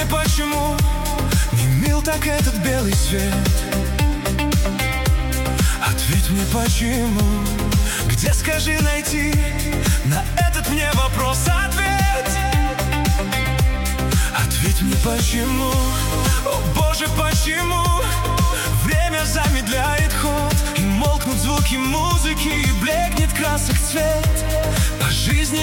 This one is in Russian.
почему не мил так этот белый свет? Ответь мне, почему? Где, скажи, найти на этот мне вопрос ответ? Ответь мне, почему? О Боже, почему? Время замедляет ход, и молкнут звуки музыки, и блекнет красок цвет. По жизни